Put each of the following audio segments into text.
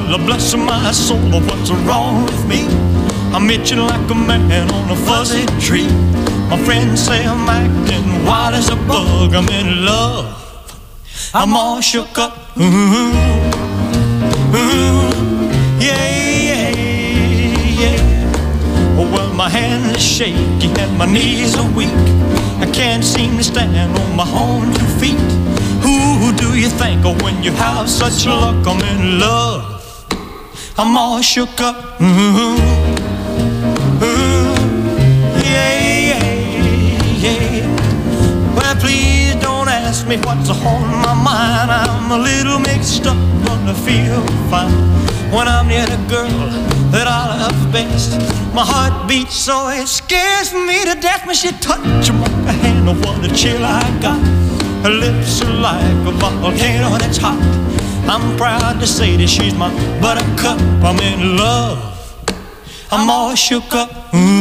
Lord bless my soul, what's wrong with me? I'm itching like a man on a fuzzy tree. My friends say I'm acting wild as a bug. I'm in love, I'm all shook up. Yeah, yeah, yeah. Oh, well, my hands are shaky and my knees are weak. I can't seem to stand on my own 2 feet. Who do you think of when you have such luck? I'm in love, I'm all shook up. Yeah, yeah, yeah. Well, please don't ask me what's on my mind. I'm a little mixed up, but I feel fine when I'm near the girl that I love best. My heart beats so it scares me to death when she touches my hand. Oh, what a chill I got. Her lips are like a volcano that's hot. I'm proud to say that she's my buttercup. I'm in love, I'm all shook up.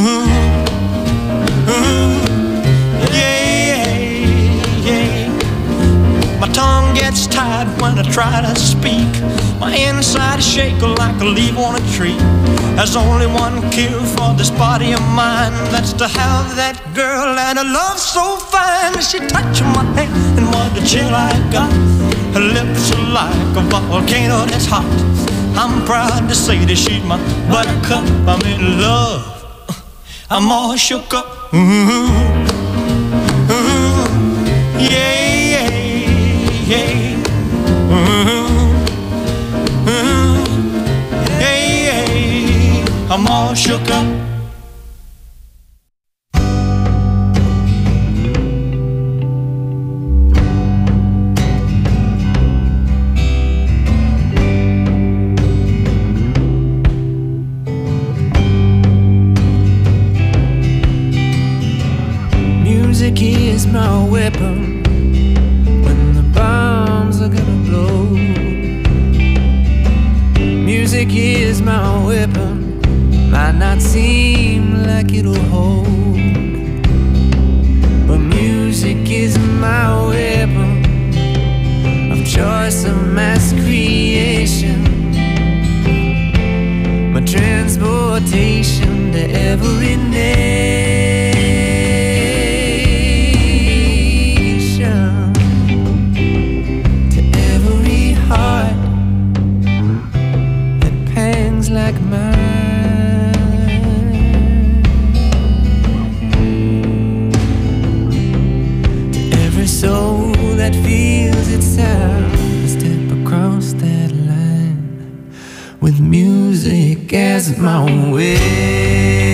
Yeah, yeah. My tongue gets tied when I try to speak. My inside is shaking like a leaf on a tree. There's only one cure for this body of mine. That's to have that girl and a love so fine. She touched my hand and what a chill I got. Her lips are like a volcano that's hot. I'm proud to say that she's my buttercup. I'm in love, I'm all shook up. Yeah, yeah, yeah. Yeah, yeah. I'm all shook up. Music is my weapon when the bombs are gonna blow. Music is my weapon, might not seem like it'll hold, but music is my weapon of choice, of mass creation, my transportation to every nation. Like mine, to every soul that feels its sound, step across that line with music as my way.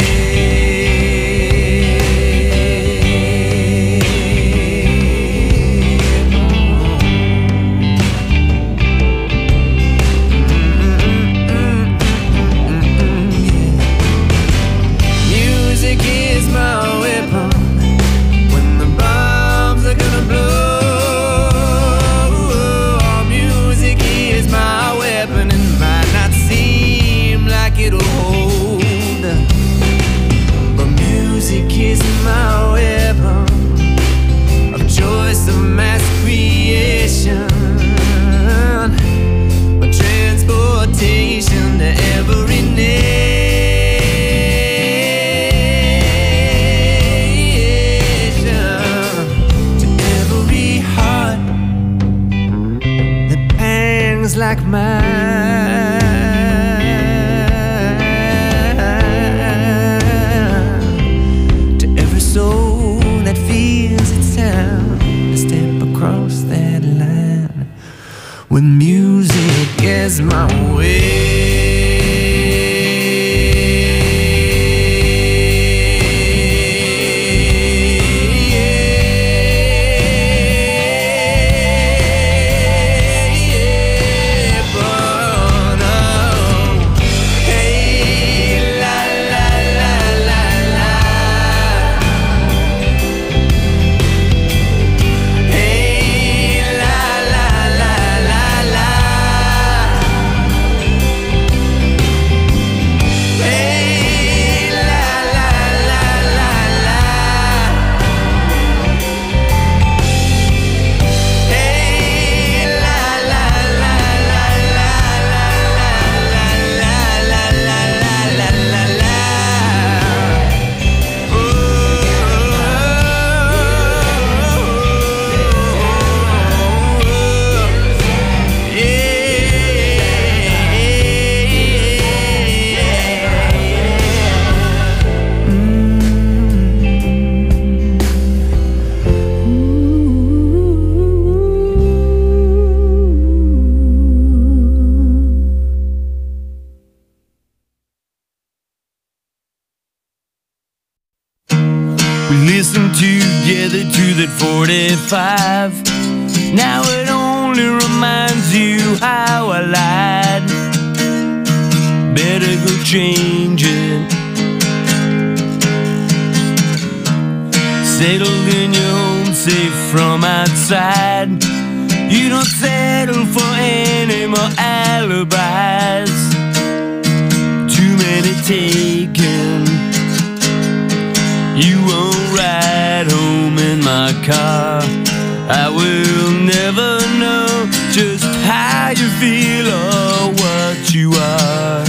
Like mine, to every soul that feels its sound, to step across that line with music as my way. 45. Now it only reminds you how I lied. Better go change it. Settled in your home, safe from outside. You don't settle for any more alibis. Too many taken. You won't ride home in my car. I will never know just how you feel or what you are.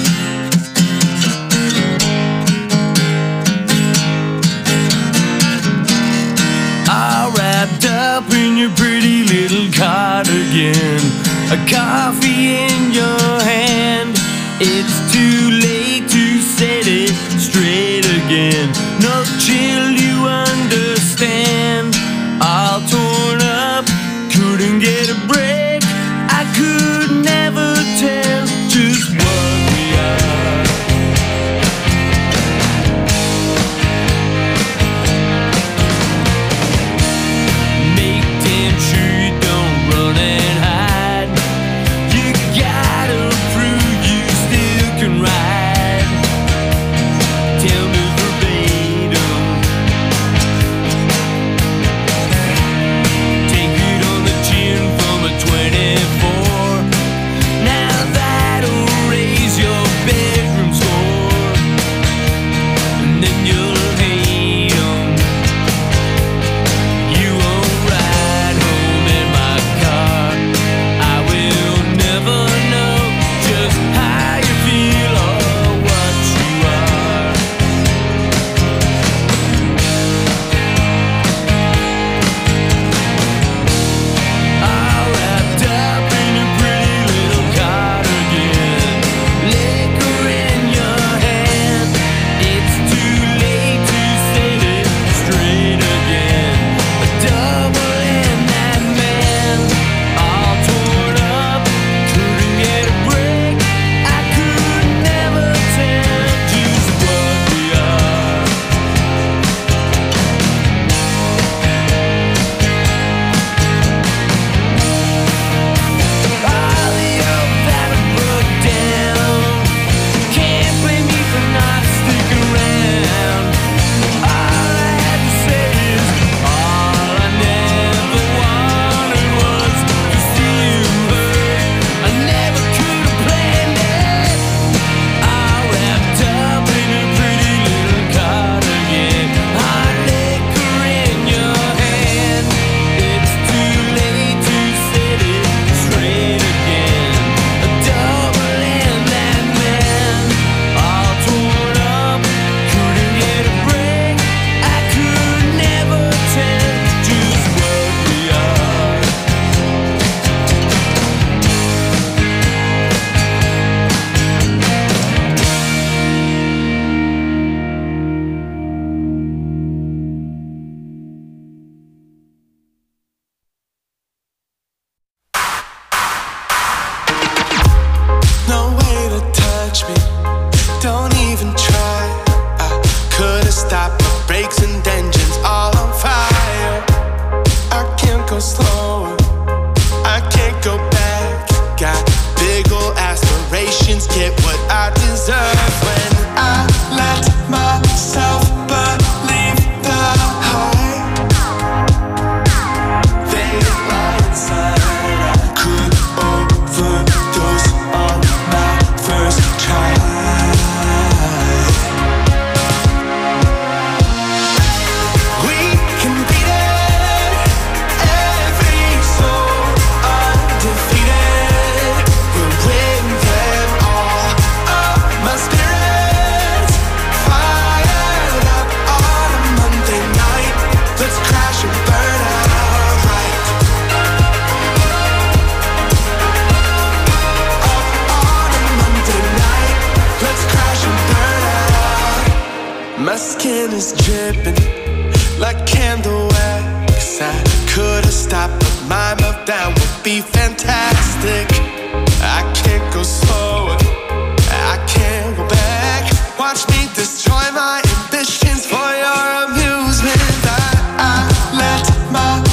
All wrapped up in your pretty little cardigan, a coffee in your hand. It's too late to set it straight again. No chill, you understand. All torn up, couldn't get a break. I could never tell just what we are. Make damn sure you don't run and hide. You gotta prove you still can ride. Tell me verbatim. Take it on the chin from a 24. Now that'll raise your bedroom score. And then you'll hate 'em. You won't ride home in my car. I will never know just how you feel or what you are. All wrapped up in your pretty little cardigan, liquor in your hand. It's too late to set it straight again. A double in that man, all torn up, couldn't get a break. I could never tell just what we are. All the hope that I broke down, can't blame me for not sticking around. All I had to say is, all I never wanted was to see you hurt. I never could have planned it. All wrapped up in a pretty little cardigan, hot liquor in your hand. It's too late to set it straight again. A double in that man, all torn up, couldn't get a break. I could never tell just what we are. No way to touch me, don't even try. I could've stopped my brakes and engines all on fire. I can't go slower, I can't go back. Got big ol' aspirations, get what I deserve. When I let myself believe the hype, they lie inside. I could overdose on my first try. We can beat it, every soul undefeated. We'll win them all. My spirit's fired up on a Monday night. Let's crash and burn out right. Up on a Monday night. Let's crash and burn out. My skin is dripping like candle wax. I could've stopped, but my meltdown would be fantastic. I can't go slower, I can't go back. Watch me destroy my ambitions for your amusement. I let my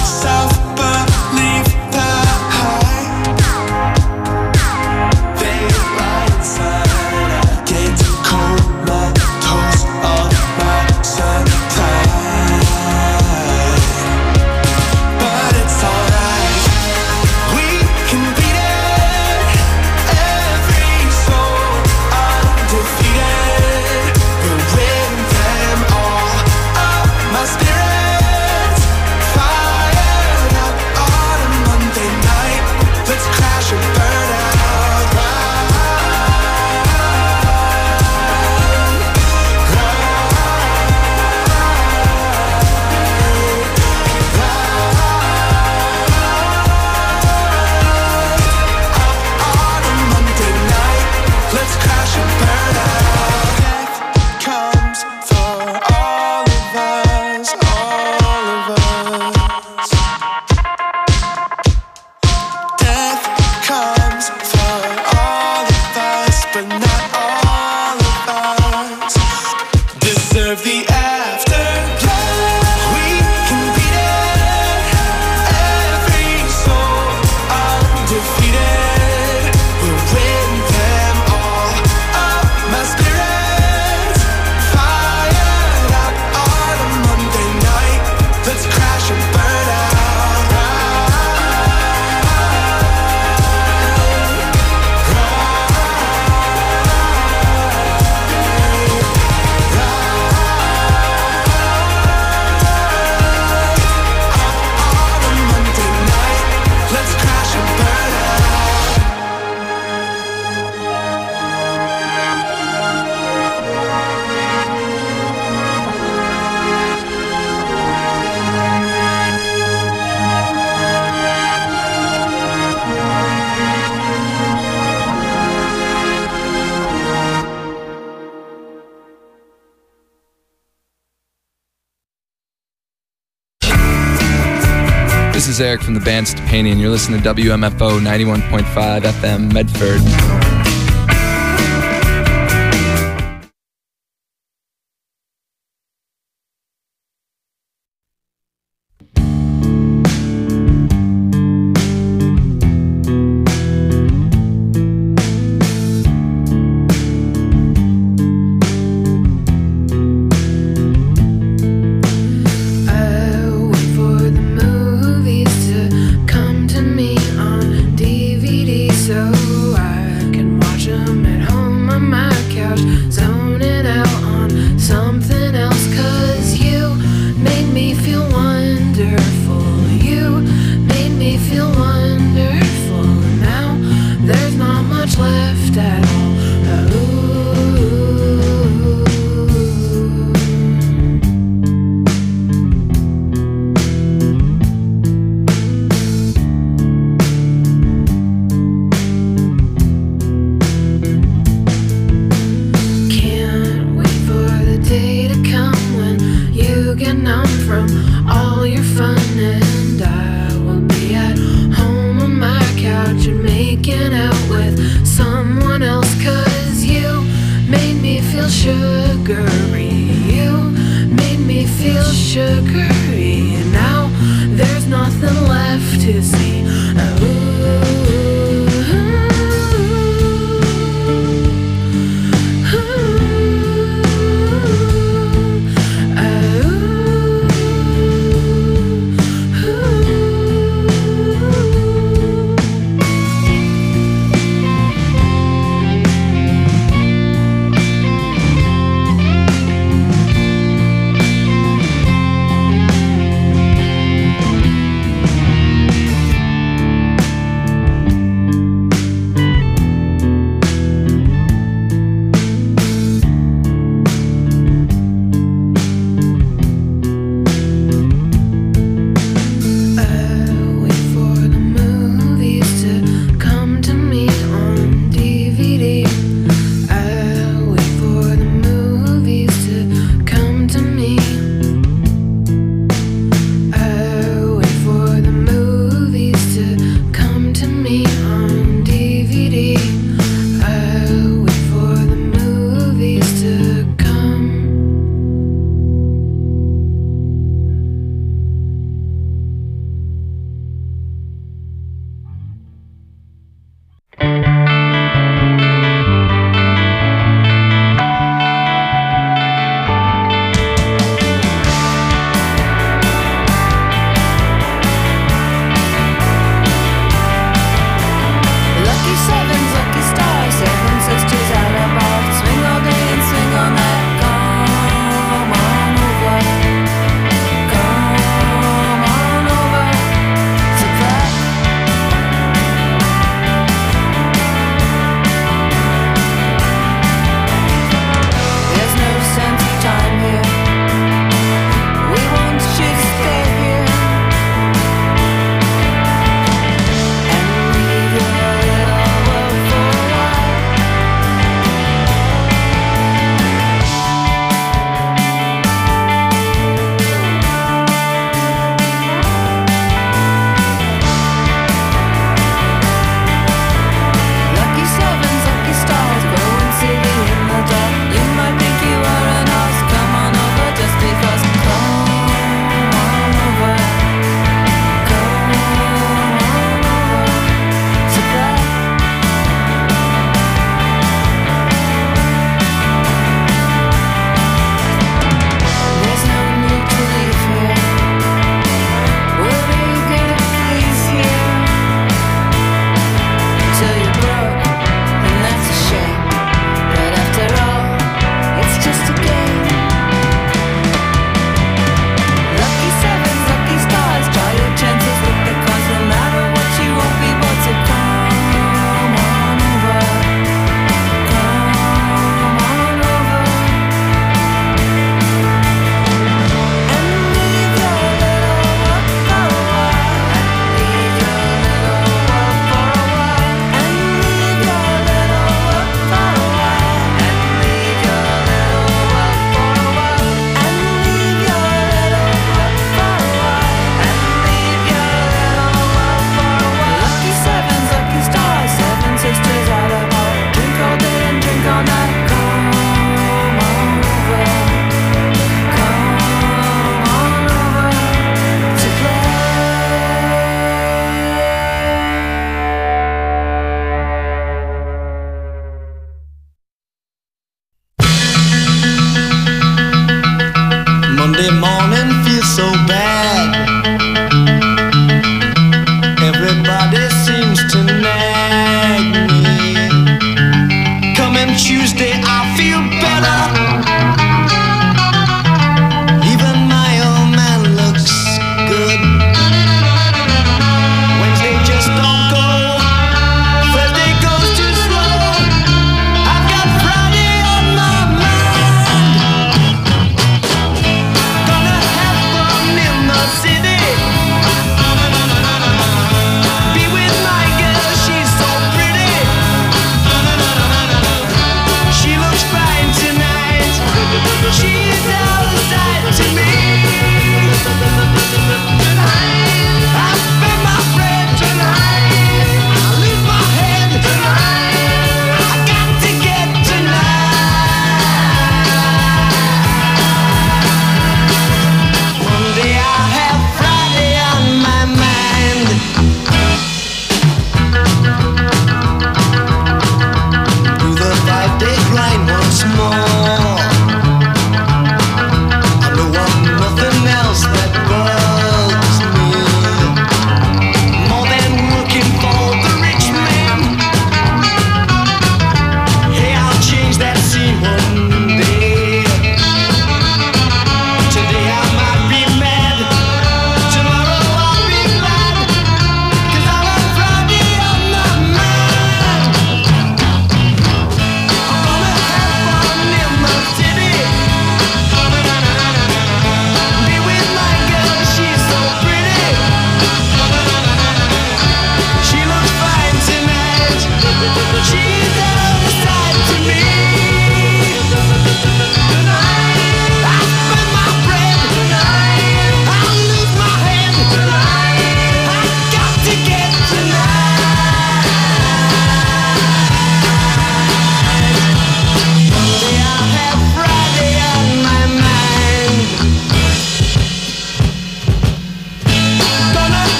This is Eric from the band Stepanian. You're listening to WMFO 91.5 FM Medford.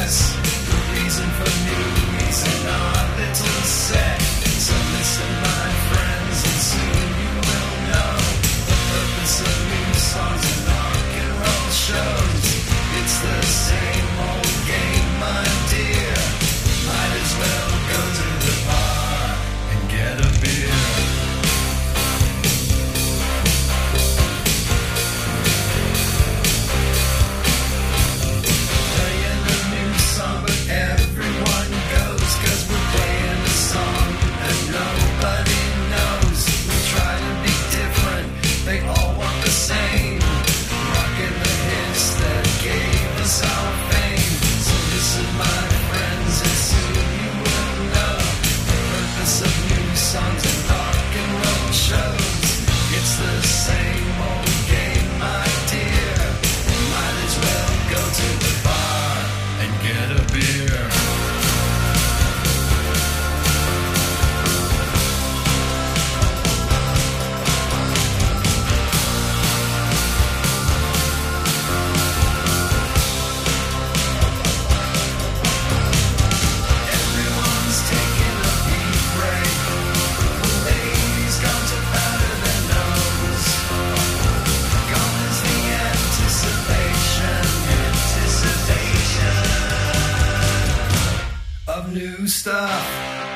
new stuff.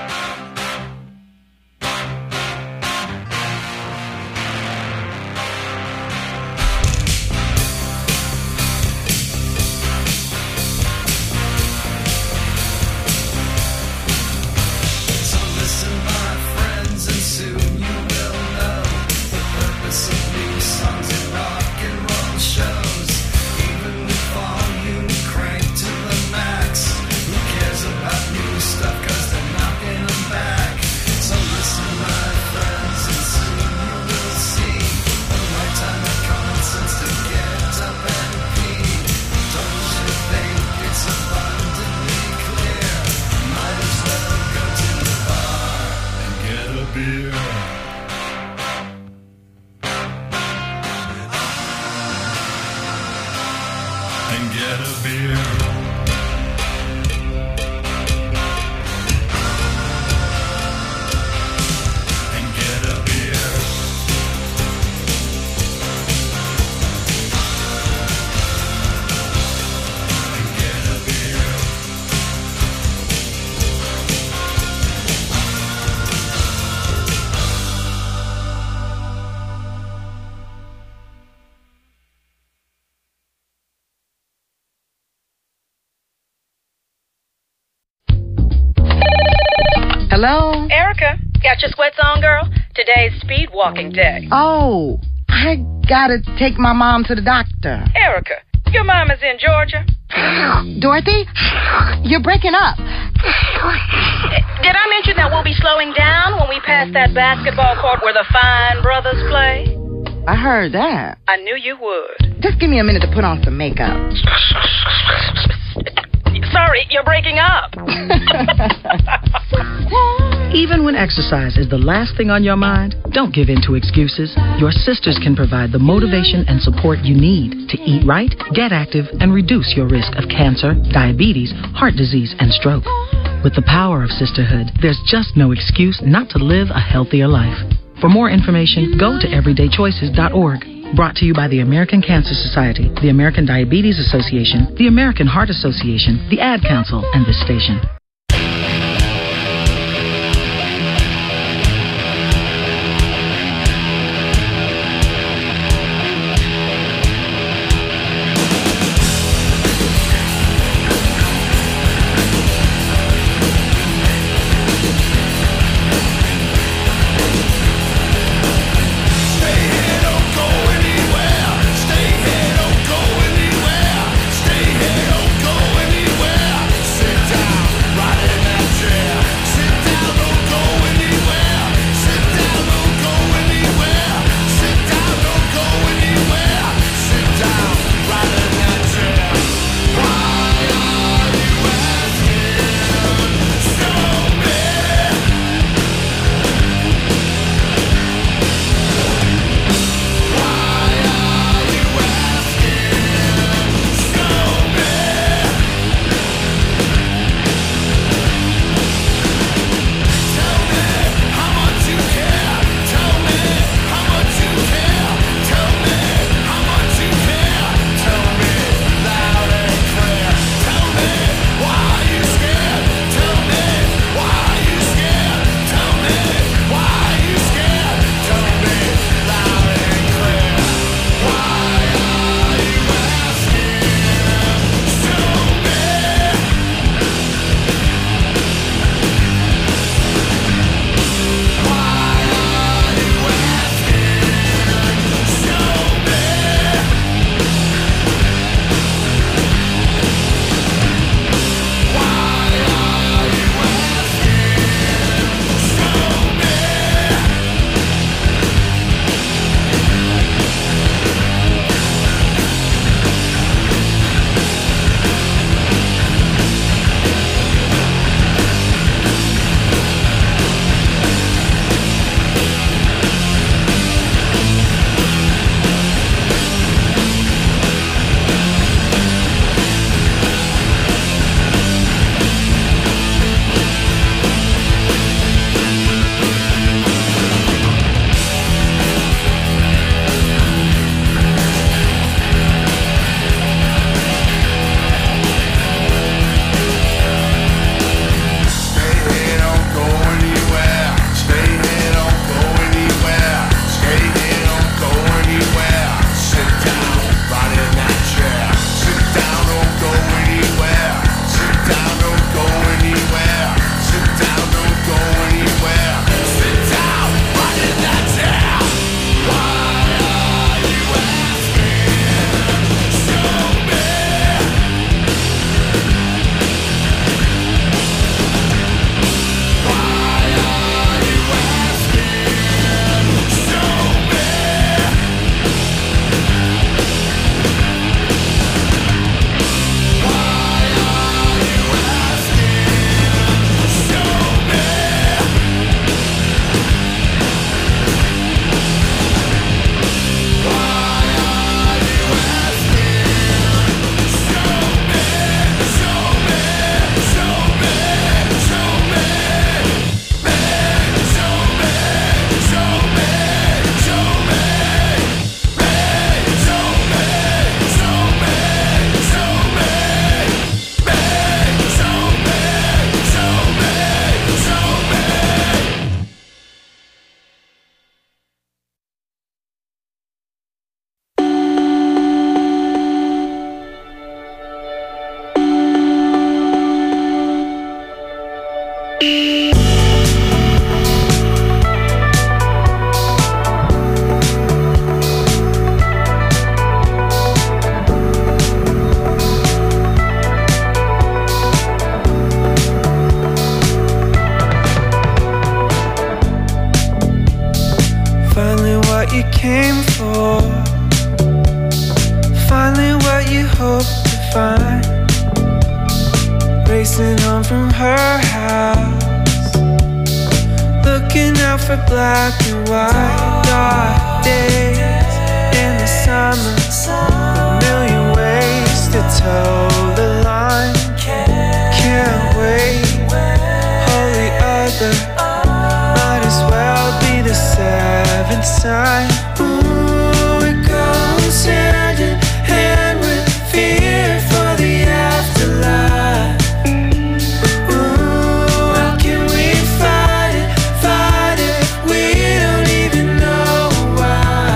Hello? Erica, got your sweats on, girl? Today's speed walking day. Oh, I gotta take my mom to the doctor. Erica, your mom is in Georgia. Dorothy, you're breaking up. Did I mention that we'll be slowing down when we pass that basketball court where the Fine Brothers play? I heard that. I knew you would. Just give me a minute to put on some makeup. Sorry, you're breaking up. Even when exercise is the last thing on your mind, don't give in to excuses. Your sisters can provide the motivation and support you need to eat right, get active, and reduce your risk of cancer, diabetes, heart disease, and stroke. With the power of sisterhood, there's just no excuse not to live a healthier life. For more information, go to everydaychoices.org. Brought to you by the American Cancer Society, the American Diabetes Association, the American Heart Association, the Ad Council, and this station. Sit down. You came for, finally what you hoped to find. Racing home from her house, looking out for black and white. Dark days in the summer, a million ways to toe the line. Can't wait, holy other, might as well be the seventh sign. Ooh, it goes hand in hand with fear for the afterlife. Ooh, how can we fight it, we don't even know why.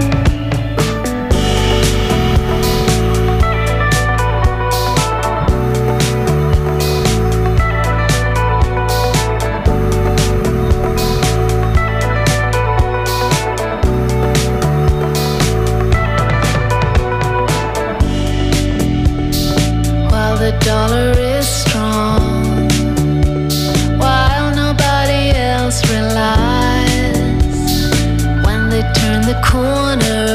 The dollar is strong, while nobody else relies. When they turn the corner,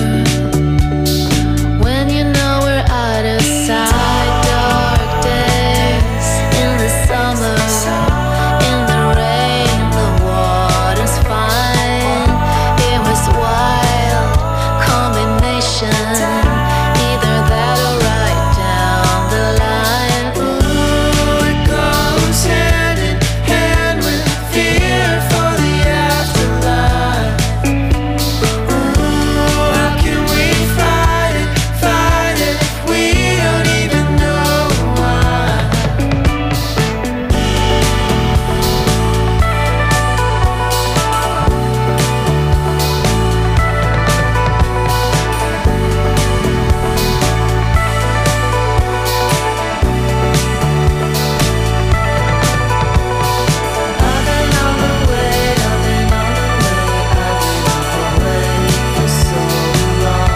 when you know we're out of sight. Dark days in the summer, in the rain, the water's fine. It was wild combination, either that or right down the line. Ooh, it goes hand in hand with fear for the afterlife. Ooh, how can we fight it, we don't even know why. I've been on the way, I've been on the way for so long.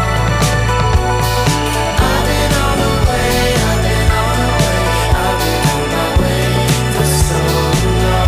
I've been on the way, I've been on my way for so long.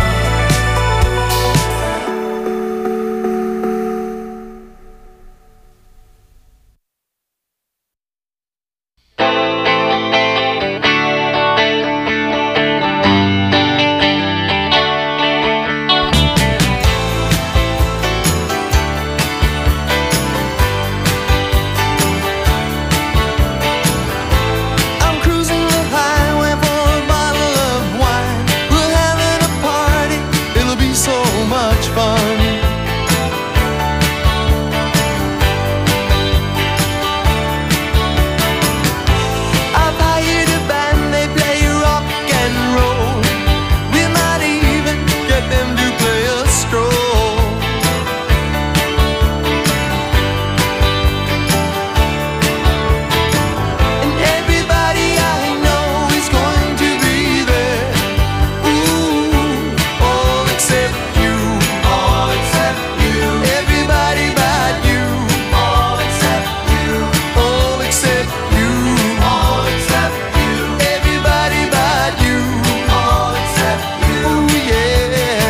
I'm cruising the highway for a bottle of wine. We're having a party, it'll be so much fun. I've hired a band, they play rock and roll. We might even get them to play a stroll. And everybody I know is going to be there. Ooh, all except you. All except you. Everybody but you. All except you. All except you. All except you. Everybody but you. All except you. Ooh, yeah.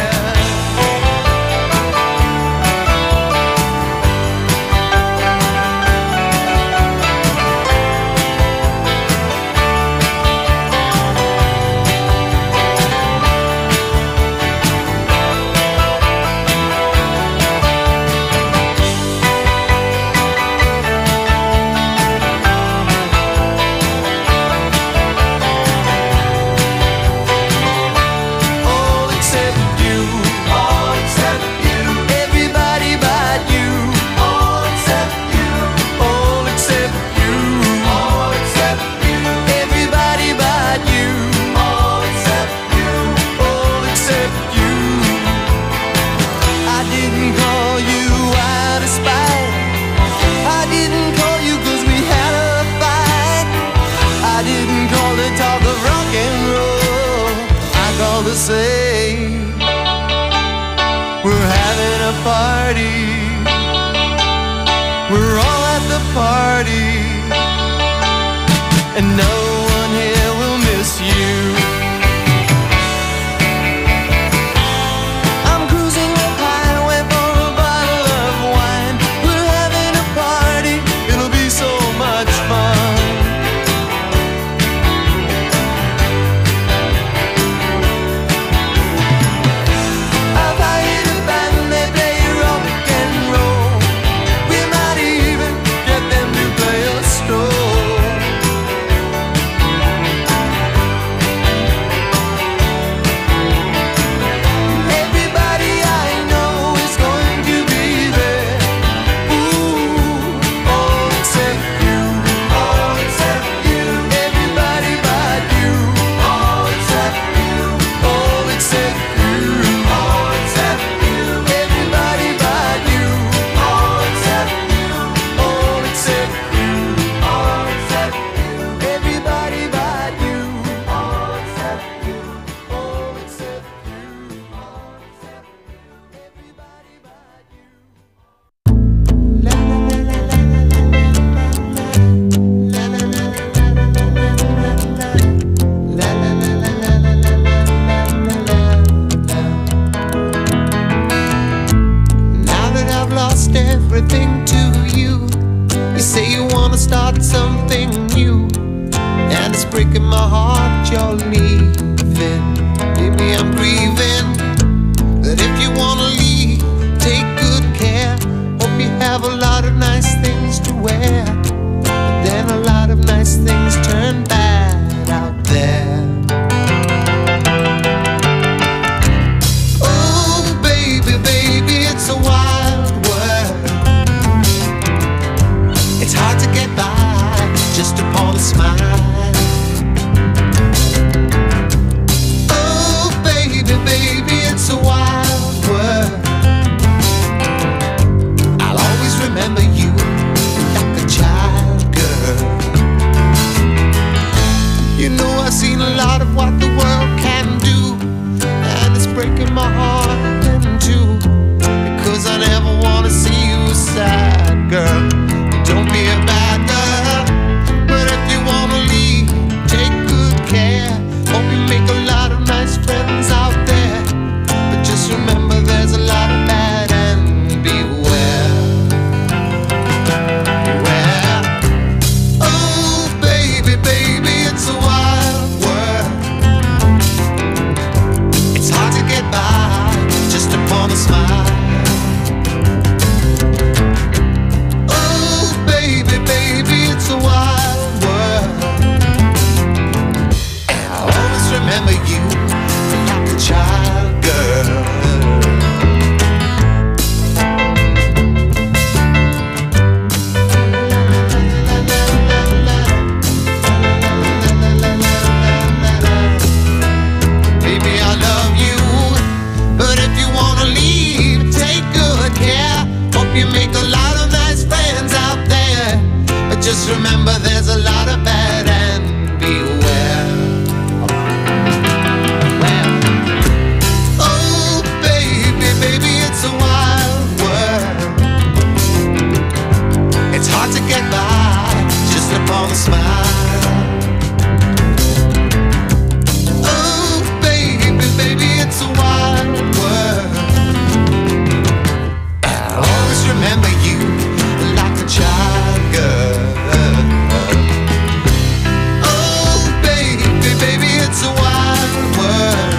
All except you. All except you. Everybody but you. All except you. All except you. All except you. Everybody but you. All except you. All except you. I didn't call you out of spite. I didn't call you 'cause we had a fight. I didn't call to talk of rock and roll. I called to say party, and no one here will miss you. I'm cruising the highway for a bottle of wine. We're having a party, it'll be so much fun. I've hired a band, they play rock and roll. We might even get them to play a stroll. Everybody I know is going to be there. Ooh, all except you. All except you. Everybody but you. All except you. All except you. All except you. Everybody but you. All except you. All except you. All except you. Everybody but you. All except you. All except you. All except you. Everybody but you. La la la la la la la la la la la. Now that I've lost everything to you, you say you wanna start something new, and it's breaking my heart you're leaving. Maybe I'm grieving, but if you wanna leave, take good care. Hope you have a lot of nice things to wear, but then a lot of nice things turn bad out there. Oh, baby, baby, it's a wild world. It's hard to get by just upon a smile. Oh, baby, baby, it's a wild world. I'll always remember you like a child, girl. You know I've seen a lot of what the world can do, and it's breaking my heart in two, because I never wanna see you sad, girl. Don't be a bad girl, but if you wanna leave, take good care. Hope you make a lot of nice friends out there, but just remember there's a lot of bad and beware. Beware. Oh, baby, baby, it's a wild world. It's hard to get by just upon a smile. Oh, baby, baby, it's a wild world. And I'll always remember you like a child, girl. Baby, I love you, but if you wanna leave, take good care. Hope you make a lot of nice friends out there, but just remember there's a lot of bad and beware. Well, oh, baby, baby, it's a wild world. It's hard to get by just upon a smile. Oh, baby, baby, it's a wild world. I'll always remember you like a child, girl. Oh, baby, baby, it's a wild world,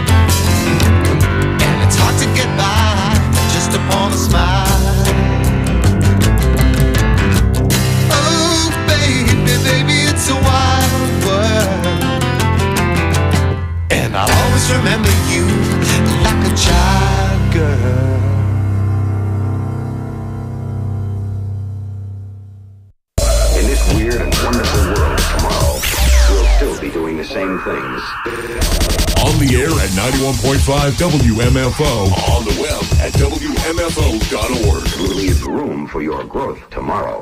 and it's hard to get by just upon a smile. Oh, baby, baby, it's a wild world, and I'll always remember you like a child, girl. In this weird and wonderful world tomorrow, we'll still be doing the same things. On the air at 91.5 WMFO. On the web at WMFO.org. Leave room for your growth tomorrow.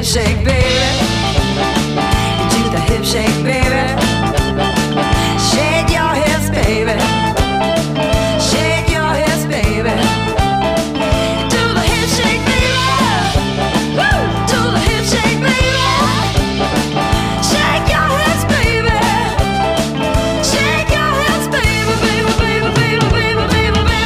shake, baby. Do the hip shake, baby. Shake your hips, baby. Shake your hips, baby. Do the hip shake, baby. Woo! Do the hip shake, baby. Shake your hips, baby. Shake your hips, baby, baby, baby, baby, baby, baby, baby.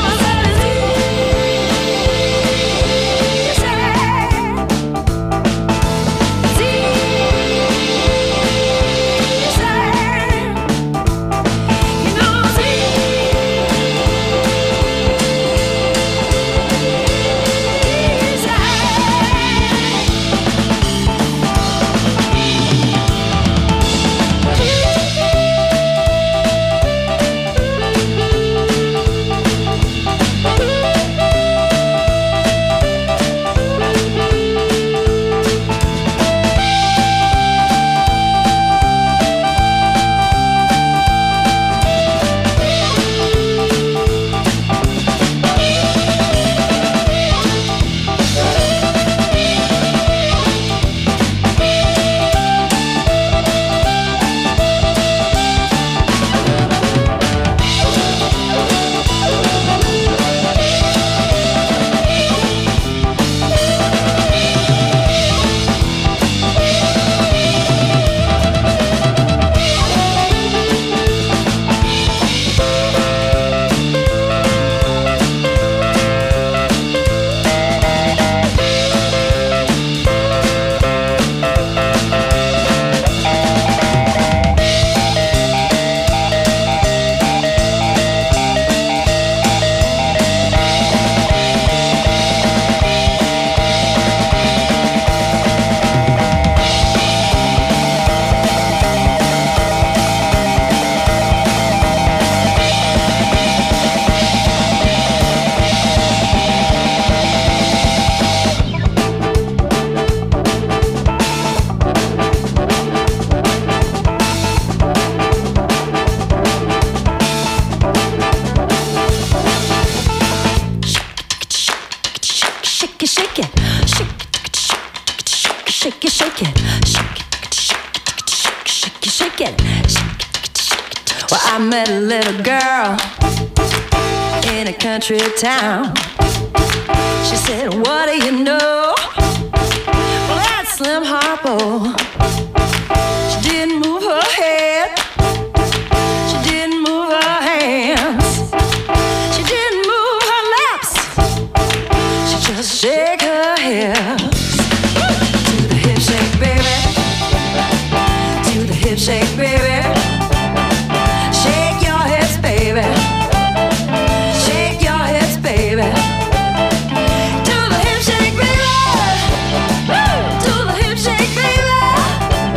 Well, I met a little girl in a country town. She said, what do you know? Well, that's Slim Harpo. She didn't move her head. She didn't move her hands. She didn't move her lips. She just shake her hips. Do the hip shake, baby. Do the hip shake, baby. Shake your hips, baby. Shake your hips, baby. Do the hip shake, baby. Woo! Do the hip shake, baby.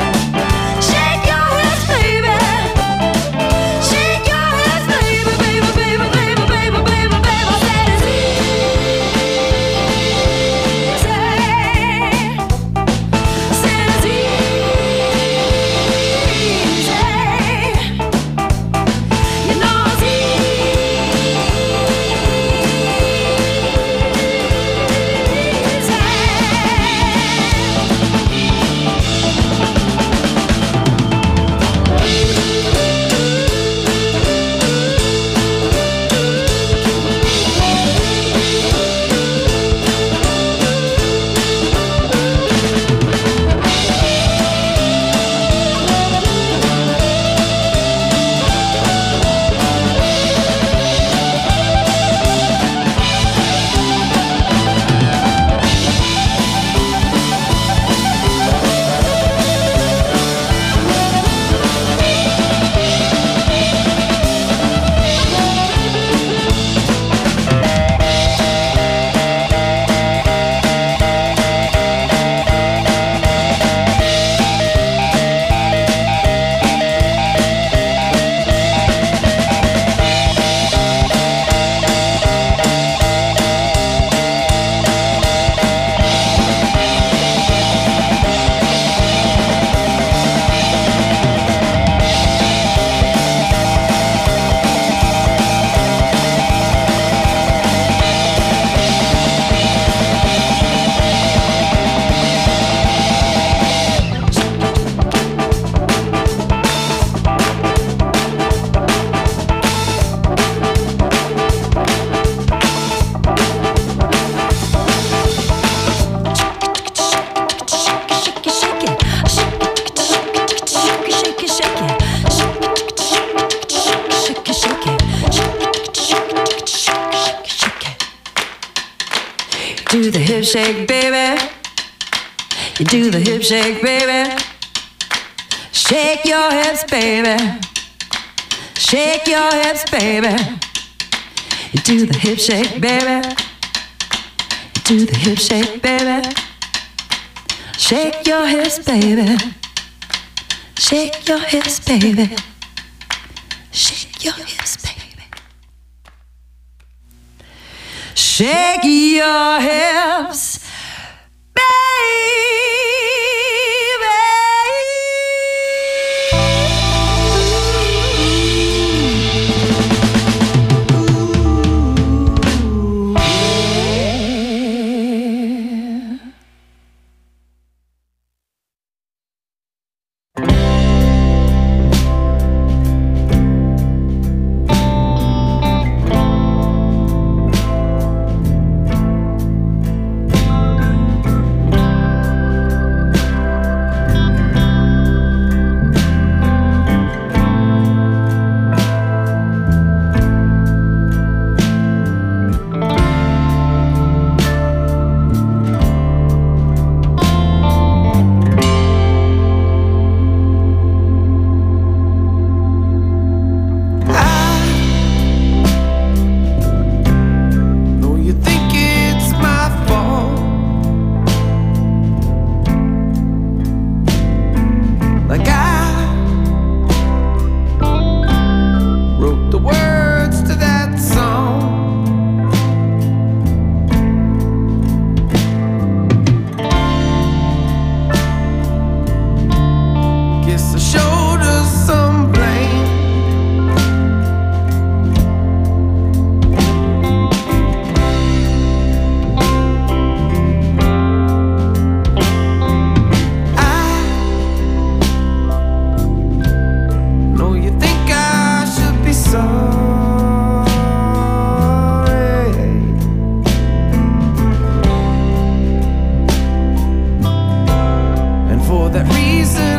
shake, baby. You do the hip shake, baby. Shake your hips, baby. Shake your hips, baby. You do the hip shake, baby. You do the hip shake, baby. Shake your hips, baby. Shake your hips, baby. Shake your hips, baby. Shake your hips, that reason